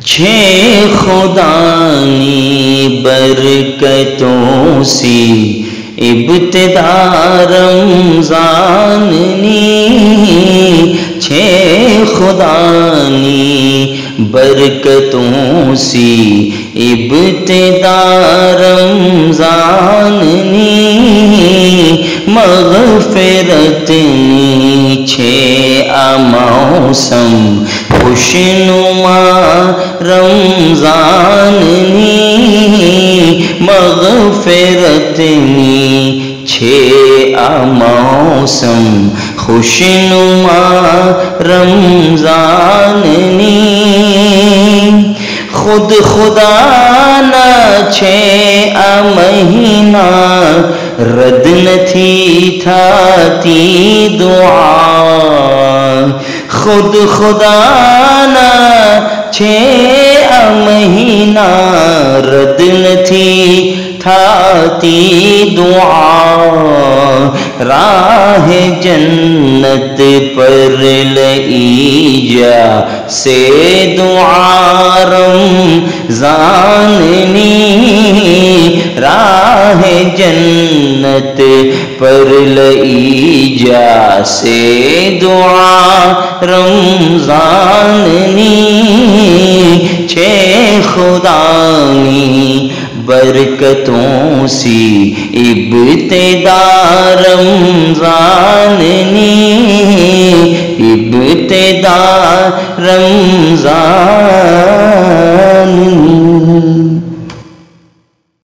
چھ خدانی برکتوں سی ابتدا رمضان نی، چھ خدانی برکتوں سی ابتدا رمضان نی، مغفرت نی چھ موسم خوشنما رمضان نی، مغفرت نی چھ موسم خوشنما رمضان نی، خود خدا نہ چھ مہینہ رد نتھی تھاتی دعا، خود خدا نہ چھ مہینہ رد نتھی تھاتی دعا، راہ جنت پر لئی جا سے دعا رمضان نی، راہ جنت پر لئی جا سے دعا رمضان نی، چھ خدانی برکتوں سی ابتدا رمضان نی، ابتدا رمضان